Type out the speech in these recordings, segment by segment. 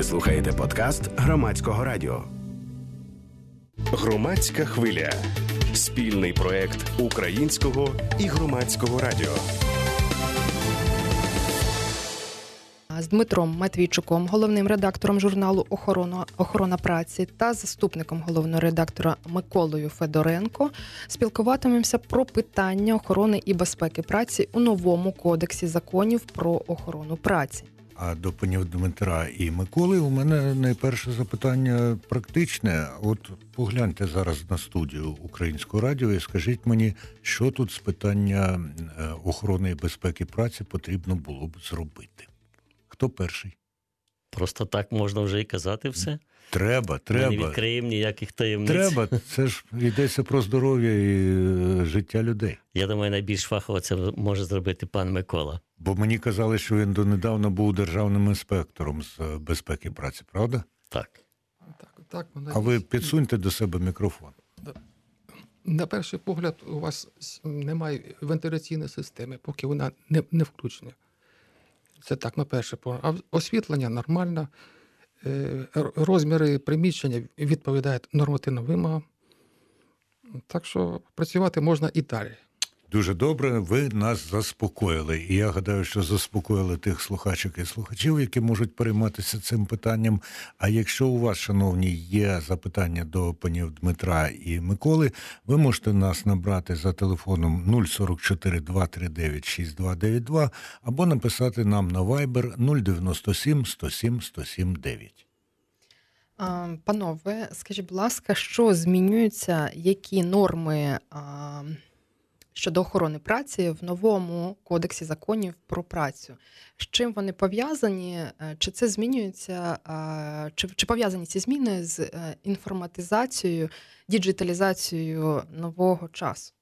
Ви слухаєте подкаст Громадського радіо. Громадська хвиля. Спільний проект Українського і Громадського радіо. З Дмитром Матвійчуком, головним редактором журналу «Охорона праці» та заступником головного редактора Миколою Федоренко спілкуватимемося про питання охорони і безпеки праці у новому Кодексі законів про охорону праці. А до панів Дмитра і Миколи у мене найперше запитання практичне. От погляньте зараз на студію Українського радіо і скажіть мені, що тут з питання охорони і безпеки праці потрібно було б зробити. Хто перший? Просто так можна вже і казати все? Треба. Ми не відкриємо ніяких таємниць. Треба, це ж йдеться про здоров'я і життя людей. Я думаю, найбільш фахово це може зробити пан Микола. Бо мені казали, що він донедавна був державним інспектором з безпеки праці, правда? Так. Так, а ви підсуньте до себе мікрофон. На перший погляд, у вас немає вентиляційної системи, поки вона не включена. Це так, на перший погляд. А освітлення нормально, розміри приміщення відповідають нормативним вимогам. Так що працювати можна і далі. Дуже добре, ви нас заспокоїли. І я гадаю, що заспокоїли тих слухачок і слухачів, які можуть перейматися цим питанням. А якщо у вас, шановні, є запитання до панів Дмитра і Миколи, ви можете нас набрати за телефоном 044 239 6292 або написати нам на Viber 097 107 107 9. Панове, скажіть, будь ласка, що змінюється, які норми щодо охорони праці в новому Кодексі законів про працю? З чим вони пов'язані? Чи це змінюється, чи пов'язані ці зміни з інформатизацією, діджиталізацією нового часу?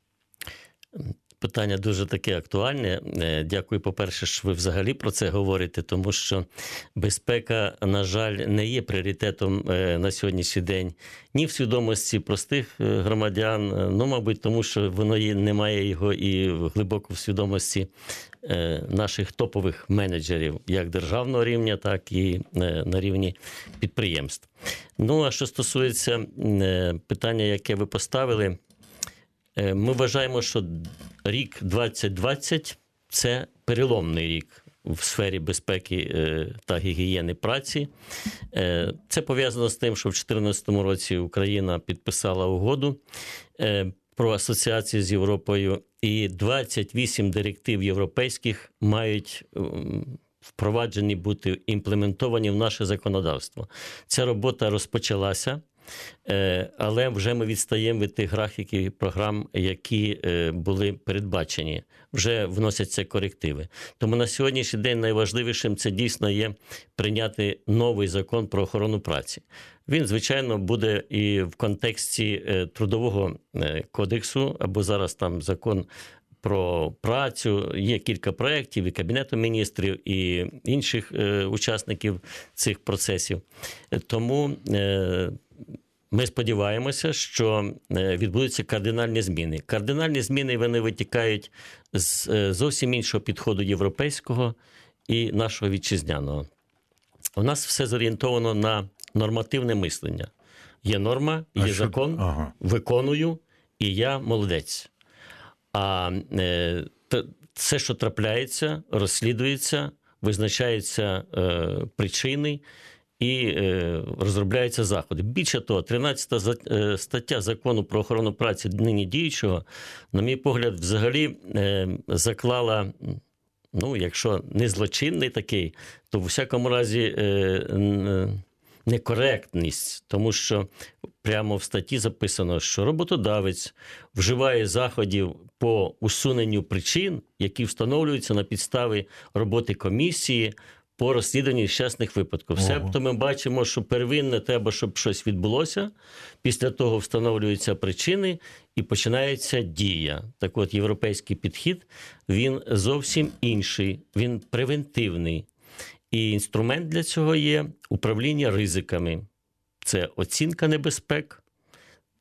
Питання дуже таке актуальне. Дякую, по-перше, що ви взагалі про це говорите, тому що безпека, на жаль, не є пріоритетом на сьогоднішній день ні в свідомості простих громадян, мабуть, тому що воно немає його і глибоко в свідомості наших топових менеджерів, як державного рівня, так і на рівні підприємств. А що стосується питання, яке ви поставили, ми вважаємо, що рік 2020 – це переломний рік в сфері безпеки та гігієни праці. Це пов'язано з тим, що в 2014 році Україна підписала угоду про асоціацію з Європою, і 28 директив європейських мають впроваджені бути імплементовані в наше законодавство. Ця робота розпочалася. Але вже ми відстаємо від тих графіків і програм, які були передбачені. Вже вносяться корективи. Тому на сьогоднішній день найважливішим це дійсно є прийняти новий закон про охорону праці. Він, звичайно, буде і в контексті Трудового кодексу, або зараз там закон про працю. Є кілька проєктів і Кабінету міністрів, і інших учасників цих процесів. Тому ми сподіваємося, що відбудуться кардинальні зміни. Кардинальні зміни, вони витікають з зовсім іншого підходу європейського і нашого вітчизняного. У нас все зорієнтовано на нормативне мислення. Є норма, є закон, виконую, і я молодець. А все, що трапляється, розслідується, визначаються причини, і розробляються заходи. Більше того, 13 стаття Закону про охорону праці нині діючого, на мій погляд, взагалі заклала, якщо не злочинний такий, то в усякому разі некоректність, тому що прямо в статті записано, що роботодавець вживає заходів по усуненню причин, які встановлюються на підставі роботи комісії по розслідуванню нещасних випадків. Себто ми бачимо, що первинне треба, щоб щось відбулося, після того встановлюються причини і починається дія. Так от, європейський підхід, він зовсім інший, він превентивний. І інструмент для цього є управління ризиками. Це оцінка небезпек,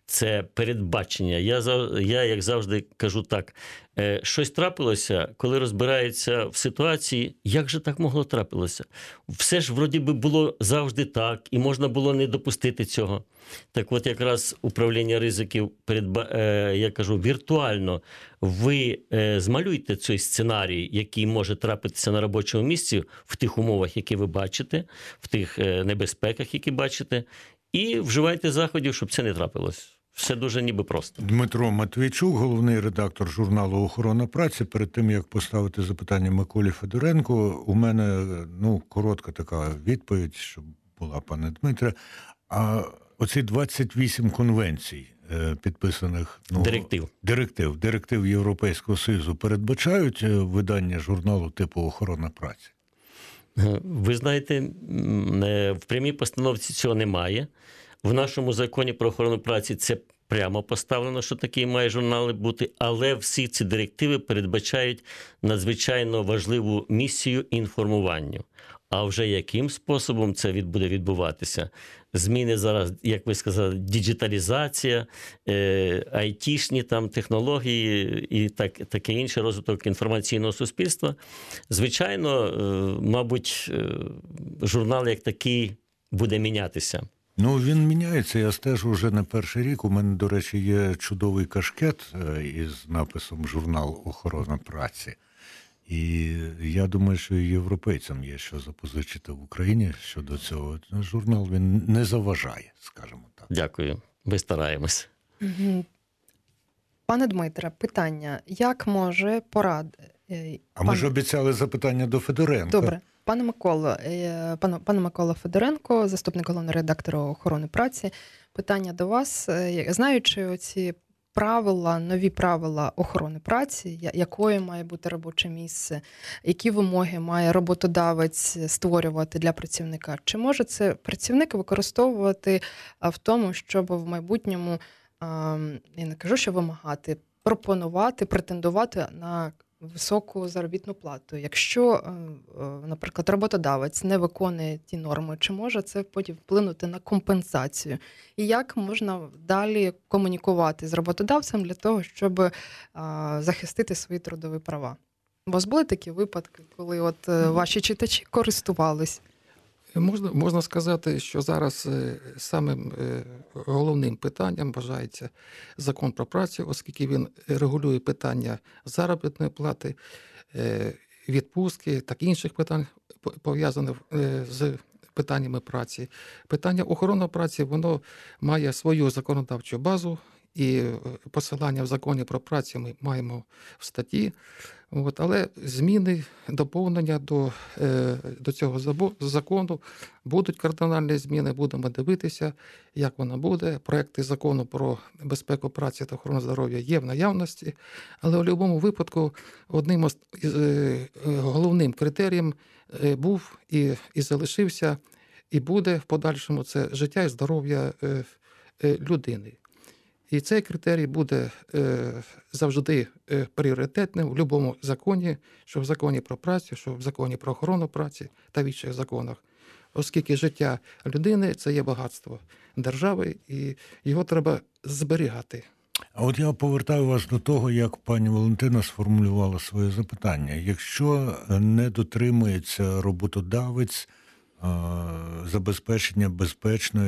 це передбачення. Я, як завжди, кажу так, щось трапилося, коли розбираються в ситуації, як же так могло трапилося? Все ж, вроді би, було завжди так, і можна було не допустити цього. Так от, якраз управління ризиків, я кажу, віртуально, ви змалюйте цей сценарій, який може трапитися на робочому місці в тих умовах, які ви бачите, в тих небезпеках, які бачите, і вживайте заходів, щоб це не трапилось. Все дуже ніби просто. Дмитро Матвійчук, головний редактор журналу «Охорона праці». Перед тим, як поставити запитання Миколі Федоренку, у мене коротка така відповідь, щоб була, пане Дмитре. А оці 28 конвенцій, підписаних директив Європейського Союзу, передбачають видання журналу типу «Охорона праці»? Ви знаєте, в прямій постановці цього немає. В нашому законі про охорону праці це прямо поставлено, що такі має журнали бути, але всі ці директиви передбачають надзвичайно важливу місію інформуванню. А вже яким способом це буде відбуватися? Зміни зараз, як ви сказали, діджиталізація, айтішні там технології і таке інше, розвиток інформаційного суспільства. Звичайно, мабуть, журнал як такий буде мінятися. Він міняється, я стежу вже не перший рік. У мене, до речі, є чудовий кашкет із написом «Журнал «Охорона праці». І я думаю, що і європейцям є що запозичити в Україні щодо цього. Журнал, він не заважає, скажімо так. Дякую. Ми стараємось. Пане Дмитре, питання. Як може Ми ж обіцяли запитання до Федоренка. Добре. Пане Микола Федоренко, заступник головного редактора «Охорони праці», питання до вас. Знаючи оці нові правила охорони праці, якою має бути робоче місце, які вимоги має роботодавець створювати для працівника, чи може це працівник використовувати в тому, щоб в майбутньому, я не кажу, що вимагати, пропонувати, претендувати на високу заробітну плату. Якщо, наприклад, роботодавець не виконує ті норми, чи може це потім вплинути на компенсацію? І як можна далі комунікувати з роботодавцем для того, щоб захистити свої трудові права? У вас були такі випадки, коли ваші читачі користувались? Можна сказати, що зараз самим головним питанням вважається закон про працю, оскільки він регулює питання заробітної плати, відпустки, так і інших питань, пов'язаних з питаннями праці. Питання охорони праці, воно має свою законодавчу базу, і посилання в законі про працю ми маємо в статті. Але зміни, доповнення до цього закону, будуть кардинальні зміни, будемо дивитися, як воно буде. Проекти закону про безпеку праці та охорону здоров'я є в наявності, але у будь-якому випадку одним із головним критерієм був і залишився, і буде в подальшому це життя і здоров'я людини. І цей критерій буде завжди пріоритетним в будь-якому законі, що в законі про працю, що в законі про охорону праці та в інших законах. Оскільки життя людини – це є багатство держави, і його треба зберігати. А от я повертаю вас до того, як пані Валентина сформулювала своє запитання. Якщо не дотримується роботодавець забезпечення безпечної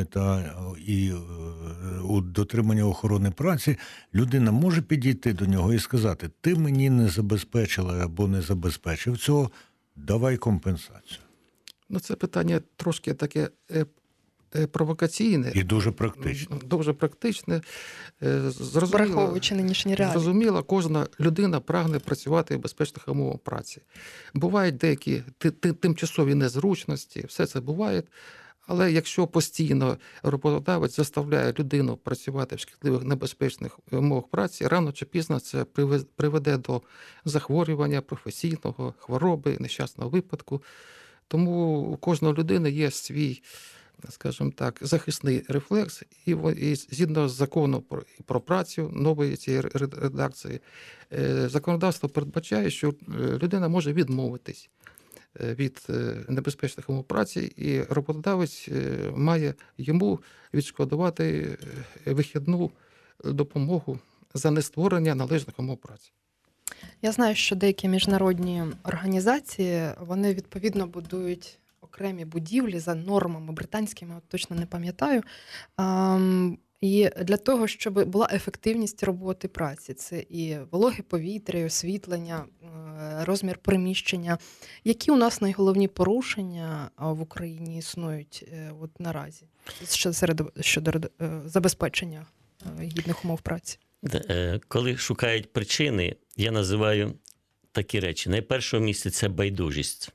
і дотримання охорони праці, людина може підійти до нього і сказати: ти мені не забезпечила або не забезпечив цього, давай компенсацію. Це питання трошки таке провокаційне. І дуже практичне. Дуже практичне. Враховуючи нинішні реалії. Зрозуміло, кожна людина прагне працювати в безпечних умовах праці. Бувають деякі тимчасові незручності, все це буває. Але якщо постійно роботодавець заставляє людину працювати в шкідливих небезпечних умовах праці, рано чи пізно це приведе до захворювання професійного, хвороби, нещасного випадку. Тому у кожної людини є свій, скажімо так, захисний рефлекс, і згідно з законом про працю нової цієї редакції, законодавство передбачає, що людина може відмовитись від небезпечних умов праці, і роботодавець має йому відшкодувати вихідну допомогу за нестворення належних умов праці. Я знаю, що деякі міжнародні організації, вони відповідно будують окремі будівлі за нормами британськими, от точно не пам'ятаю. І для того, щоб була ефективність роботи праці, це і вологе повітря, і освітлення, розмір приміщення. Які у нас найголовні порушення в Україні існують от наразі щодо забезпечення гідних умов праці? Коли шукають причини, я називаю такі речі. На першому місці це байдужість.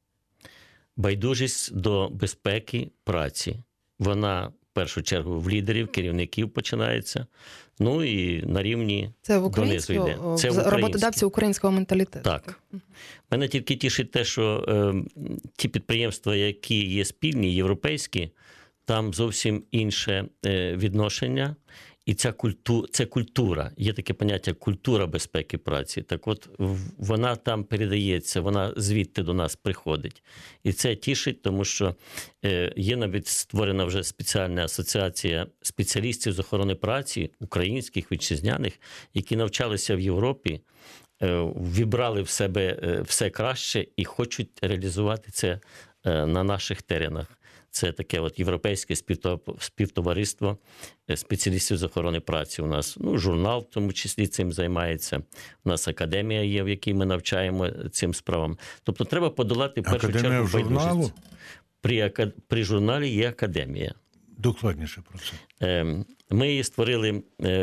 Байдужість до безпеки праці. Вона, в першу чергу, в лідерів, керівників починається, ну і на рівні донизу йде. Це роботодавці українського менталітету. Так. Мене тільки тішить те, що ті підприємства, які є спільні, європейські, там зовсім інше відношення. І це культура. Є таке поняття культура безпеки праці. Так от вона там передається, вона звідти до нас приходить. І це тішить, тому що є навіть створена вже спеціальна асоціація спеціалістів з охорони праці, українських, вітчизняних, які навчалися в Європі, вібрали в себе все краще і хочуть реалізувати це на наших теренах. Це таке от європейське співтовариство спеціалістів з охорони праці. У нас журнал в тому числі цим займається. У нас академія є, в якій ми навчаємо цим справам. Тобто треба подолати в першу чергу байдужість. При журналі є академія. Докладніше про це. Ми її створили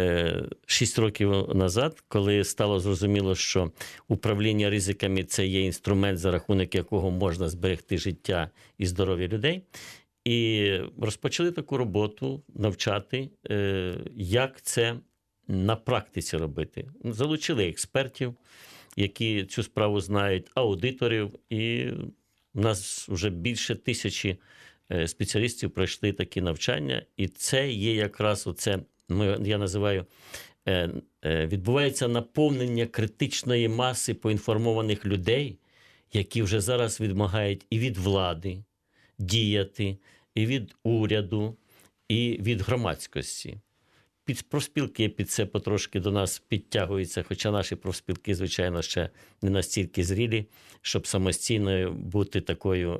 6 років назад, коли стало зрозуміло, що управління ризиками – це є інструмент, за рахунок якого можна зберегти життя і здоров'я людей. І розпочали таку роботу навчати, як це на практиці робити. Залучили експертів, які цю справу знають, аудиторів, і у нас вже більше 1000 спеціалістів пройшли такі навчання, і це є якраз оце, я називаю, відбувається наповнення критичної маси поінформованих людей, які вже зараз вимагають і від влади діяти, і від уряду, і від громадськості. Профспілки під це потрошки до нас підтягуються, хоча наші профспілки, звичайно, ще не настільки зрілі, щоб самостійно бути такою,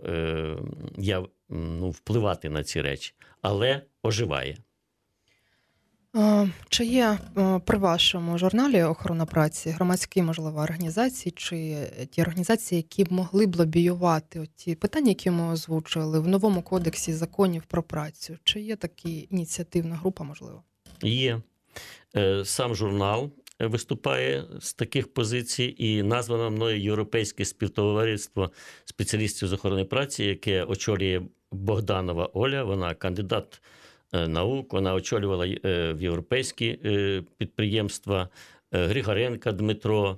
впливати на ці речі. Але оживає. Чи є при вашому журналі «Охорона праці» громадські, можливо, організації, чи ті організації, які б могли б лобіювати ті питання, які ми озвучили в новому кодексі законів про працю? Чи є така ініціативна група, можливо? Є. Сам журнал виступає з таких позицій, і названо мною Європейське співтовариство спеціалістів з охорони праці, яке очолює Богданова Оля, вона кандидат наук, вона очолювала в європейські підприємства, Григоренко Дмитро,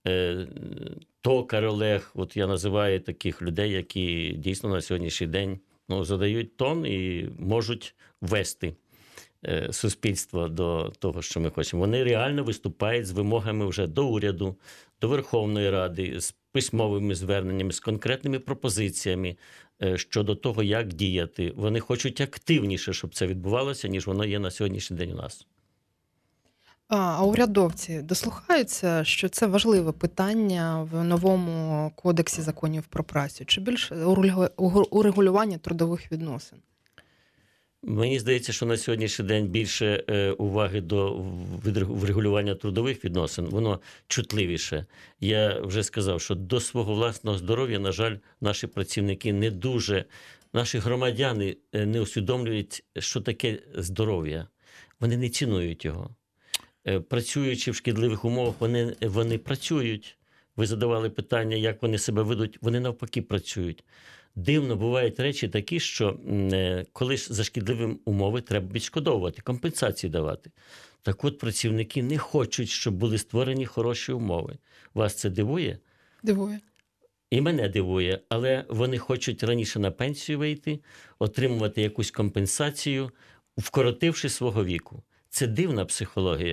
Токар Олег, от я називаю таких людей, які дійсно на сьогоднішній день задають тон і можуть вести суспільство до того, що ми хочемо. Вони реально виступають з вимогами вже до уряду, до Верховної Ради, з письмовими зверненнями, з конкретними пропозиціями щодо того, як діяти. Вони хочуть активніше, щоб це відбувалося, ніж воно є на сьогоднішній день у нас. А урядовці дослухаються, що це важливе питання в новому кодексі законів про працю? Чи більше урегулювання трудових відносин? Мені здається, що на сьогоднішній день більше уваги до врегулювання трудових відносин, воно чутливіше. Я вже сказав, що до свого власного здоров'я, на жаль, наші працівники не дуже, наші громадяни не усвідомлюють, що таке здоров'я. Вони не цінують його. Працюючи в шкідливих умовах, вони працюють. Ви задавали питання, як вони себе ведуть, вони навпаки працюють. Дивно, бувають речі такі, що коли за шкідливі умови треба відшкодовувати, компенсації давати. Так от працівники не хочуть, щоб були створені хороші умови. Вас це дивує? Дивує. І мене дивує, але вони хочуть раніше на пенсію вийти, отримувати якусь компенсацію, вкоротивши свого віку. Це дивна психологія.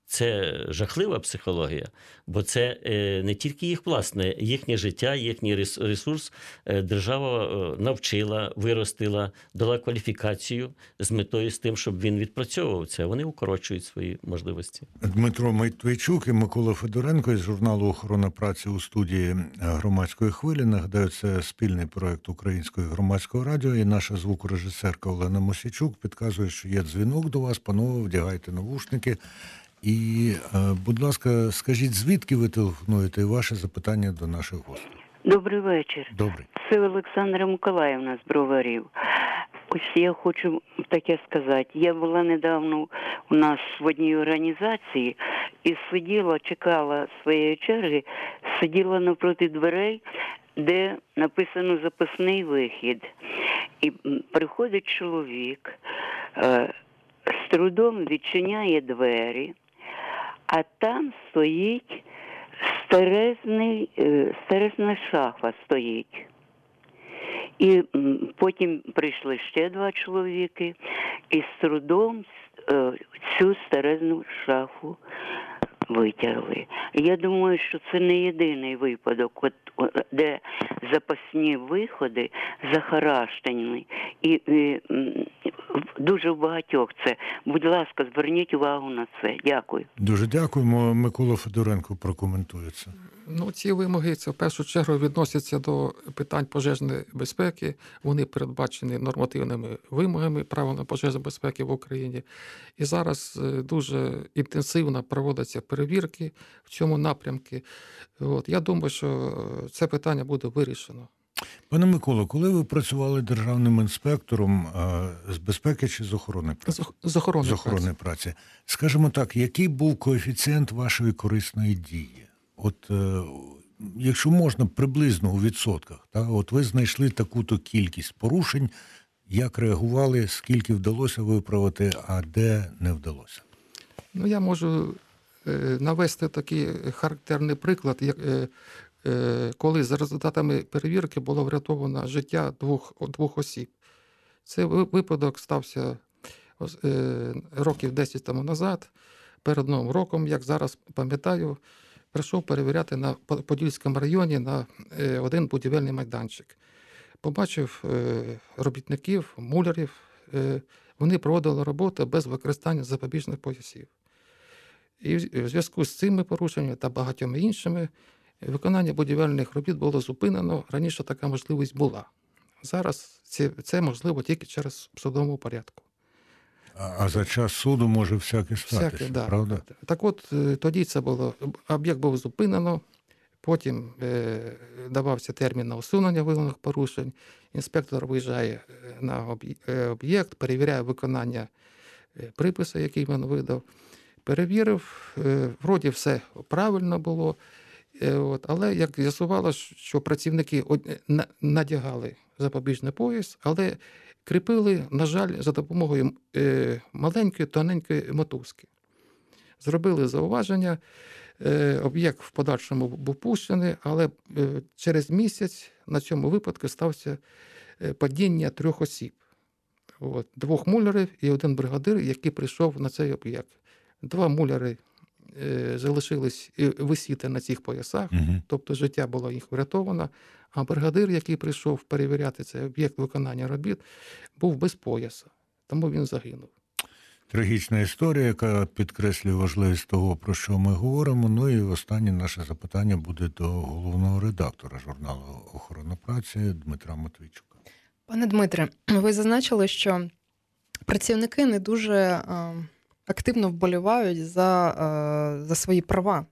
це жахлива психологія, бо це не тільки їх власне, їхнє життя, їхній ресурс держава навчила, виростила, дала кваліфікацію з метою з тим, щоб він відпрацьовував це. Вони укорочують свої можливості. Дмитро Матвійчук і Микола Федоренко із журналу «Охорона праці» у студії «Громадської хвилі». Нагадаю, це спільний проект Українського і Громадського радіо, і наша звукорежисерка Олена Мосійчук підказує, що є дзвінок до вас. Панове, вдягайте навушники. І, будь ласка, скажіть, звідки ви телефонуєте, і ваше запитання до наших гостей. Добрий вечір. Добрий. Це Олександра Миколаївна з Броварів. Ось я хочу таке сказати. Я була недавно у нас в одній організації і сиділа, чекала своєї черги, сиділа навпроти дверей, де написано «запасний вихід». І приходить чоловік, з трудом відчиняє двері, а там стоїть старезна шафа стоїть. І потім прийшли ще 2 чоловіки і з трудом цю старезну шафу витягли. Я думаю, що це не єдиний випадок, де запасні виходи захаращені. І дуже в багатьох це. Будь ласка, зверніть увагу на це. Дякую. Дуже дякуємо. Микола Федоренко прокоментує це. Ці вимоги, це в першу чергу відносяться до питань пожежної безпеки. Вони передбачені нормативними вимогами правил пожежної безпеки в Україні. І зараз дуже інтенсивно проводяться перевірки в цьому напрямку. Я думаю, що це питання буде вирішено. Пане Миколо, коли ви працювали державним інспектором з безпеки чи з охорони праці? З охорони праці. Скажімо так, який був коефіцієнт вашої корисної дії? Якщо можна, приблизно у відсотках. Ви знайшли таку-то кількість порушень, як реагували, скільки вдалося виправити, а де не вдалося? Я можу навести такий характерний приклад, коли за результатами перевірки було врятовано життя двох осіб. Цей випадок стався років 10 тому назад, перед Новим роком, як зараз пам'ятаю, прийшов перевіряти на Подільському районі на один будівельний майданчик. Побачив робітників, мулярів, вони проводили роботу без використання запобіжних поясів. І в зв'язку з цими порушеннями та багатьма іншими виконання будівельних робіт було зупинено. Раніше така можливість була. Зараз це можливо тільки через судовому порядку. А за час суду може всяке статися, правда? Так тоді це було, об'єкт був зупинено, потім давався термін на усунення виявлених порушень, інспектор виїжджає на об'єкт, перевіряє виконання припису, який він видав, перевірив, вроді все правильно було, але як з'ясувалося, що працівники надягали запобіжний пояс, але кріпили, на жаль, за допомогою маленької, тоненької мотузки. Зробили зауваження, об'єкт в подальшому був пущений, але через місяць на цьому випадку стався падіння 3 осіб. 2 мулярів і 1 бригадир, який прийшов на цей об'єкт. 2 муляри залишились висіти на цих поясах, тобто життя було їх врятовано, а бригадир, який прийшов перевіряти цей об'єкт виконання робіт, був без пояса, тому він загинув. Трагічна історія, яка підкреслює важливість того, про що ми говоримо. І останнє наше запитання буде до головного редактора журналу «Охорона праці» Дмитра Матвійчука. Пане Дмитре, ви зазначили, що працівники не дуже активно вболівають за свої права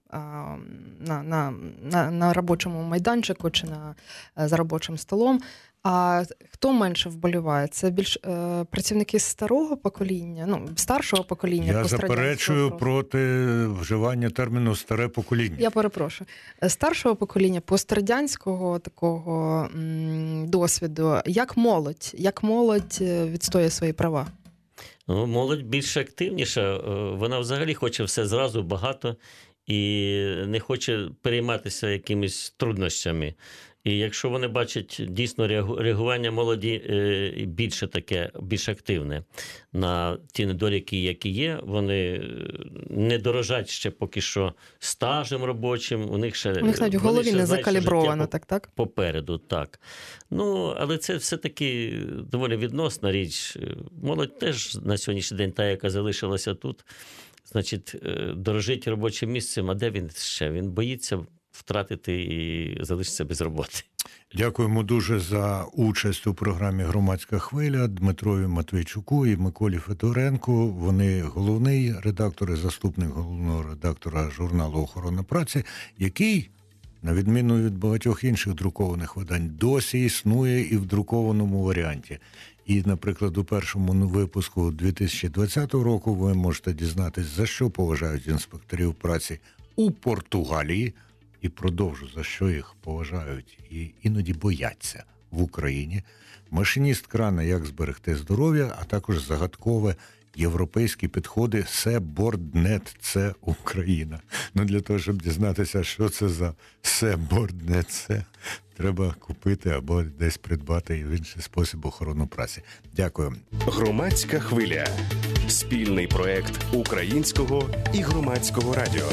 на робочому майданчику чи за робочим столом. А хто менше вболіває? Це більш працівники старого покоління, старшого покоління? Я заперечую проти вживання терміну «старе покоління». Я перепрошую. Старшого покоління, пострадянського такого досвіду. Як молодь відстоює свої права? Молодь більш активніша, вона взагалі хоче все зразу, багато, і не хоче перейматися якимись труднощами. І якщо вони бачать дійсно реагування молоді більш активне на ті недоліки, які є, вони не дорожать ще поки що стажем робочим, у них навіть в голові не закалібровано, так? Попереду, так. Але це все-таки доволі відносна річ. Молодь теж на сьогоднішній день, та, яка залишилася тут, значить, дорожить робочим місцем, а де він ще? Він боїться втратити і залишиться без роботи. Дякуємо дуже за участь у програмі «Громадська хвиля» Дмитрові Матвійчуку і Миколі Федоренку. Вони головний редактор і заступник головного редактора журналу «Охорона праці», який, на відміну від багатьох інших друкованих видань, досі існує і в друкованому варіанті. І, наприклад, у першому випуску 2020 року ви можете дізнатись, за що поважають інспекторів праці у Португалії, і продовжу, за що їх поважають і іноді бояться в Україні. Машиніст крана «Як зберегти здоров'я», а також загадкове європейські підходи «Се-Борднет» – це Україна. Для того, щоб дізнатися, що це за «Се-Борднет» – це треба купити або десь придбати і в інший спосіб охорону праці. Дякую. Громадська хвиля. Спільний проект Українського і Громадського радіо.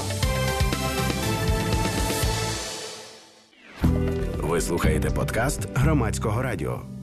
Ви слухаєте подкаст Громадського радіо.